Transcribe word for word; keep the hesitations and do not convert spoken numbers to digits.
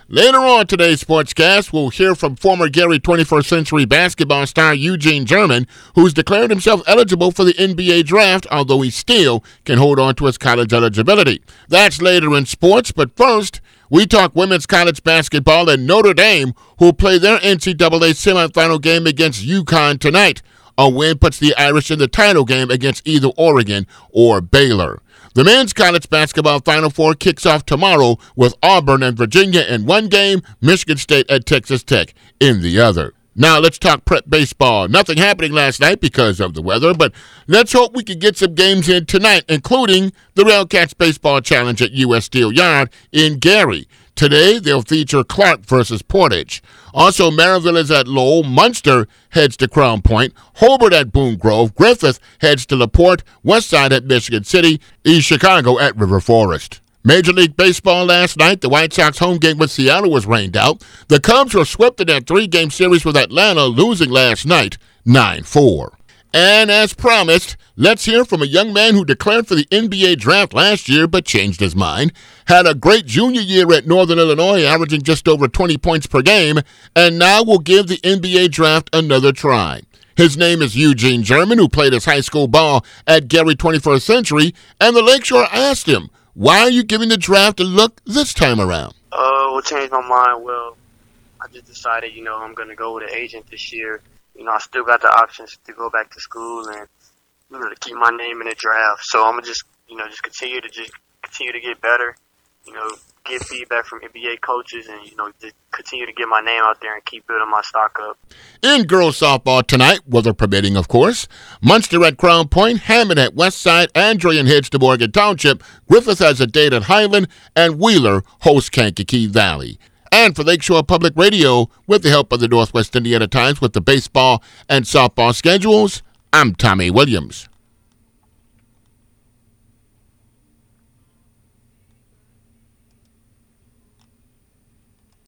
Later on today's sportscast, we'll hear from former Gary twenty-first Century basketball star Eugene German, who's declared himself eligible for the N B A draft, although he still can hold on to his college eligibility. That's later in sports, but first, we talk women's college basketball and Notre Dame, who play their N C double A semifinal game against UConn tonight. A win puts the Irish in the title game against either Oregon or Baylor. The men's college basketball Final Four kicks off tomorrow with Auburn and Virginia in one game, Michigan State at Texas Tech in the other. Now let's talk prep baseball. Nothing happening last night because of the weather, but let's hope we can get some games in tonight, including the Railcats Baseball Challenge at U S Steel Yard in Gary. Today, they'll feature Clark versus Portage. Also, Maryville is at Lowell. Munster heads to Crown Point. Hobart at Boone Grove. Griffith heads to LaPorte. Westside at Michigan City. East Chicago at River Forest. Major League Baseball last night, the White Sox home game with Seattle was rained out. The Cubs were swept in their three-game series with Atlanta, losing last night nine four. And as promised, let's hear from a young man who declared for the N B A draft last year but changed his mind, had a great junior year at Northern Illinois, averaging just over twenty points per game, and now will give the N B A draft another try. His name is Eugene German, who played his high school ball at Gary twenty-first Century, and the Lakeshore asked him, why are you giving the draft a look this time around? Uh, what changed my mind? Well, I just decided, you know, I'm going to go with an agent this year. You know, I still got the options to go back to school and, you know, to keep my name in the draft. So I'm going to just, you know, just continue to just continue to get better, you know, get feedback from N B A coaches and, you know, just continue to get my name out there and keep building my stock up. In girls softball tonight, weather permitting, of course, Munster at Crown Point, Hammond at Westside, Andrean heads to Morgan Township, Griffith has a date at Highland, and Wheeler hosts Kankakee Valley. And for Lakeshore Public Radio, with the help of the Northwest Indiana Times with the baseball and softball schedules, I'm Tommy Williams.